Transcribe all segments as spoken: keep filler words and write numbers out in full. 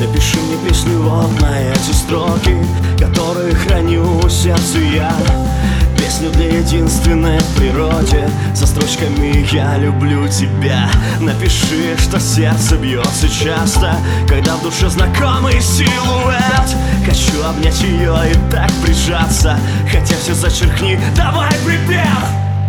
Напиши мне песню вот на эти строки, которые храню в сердце я. Песню для единственной в природе, со строчками «Я люблю тебя». Напиши, что сердце бьется часто, когда в душе знакомый силуэт. Хочу обнять ее и так прижаться, хотя все зачеркни, давай припев.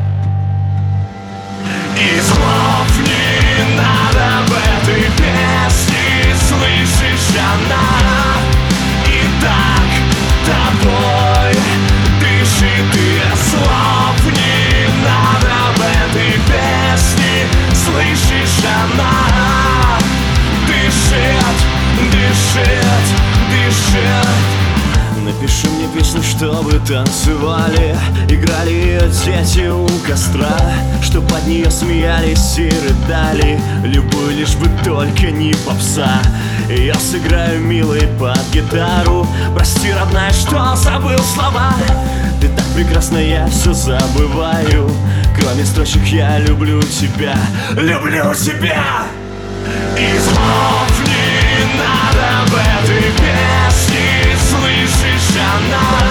И слов не надо в этой песне, слышишь, она и так тобой дышит. И слов не надо в этой песне, слышишь, она дышит, дышит, дышит. Напиши мне песню, чтобы танцевали, играли ее дети у костра, чтоб под нее смеялись и рыдали, любую, лишь бы только не попса. И я сыграю, милый, под гитару. Прости, родная, что забыл слова. Ты так прекрасна, я все забываю. Кроме строчек «Я люблю тебя», люблю тебя. И слов не надо в этой песне, слышишь, она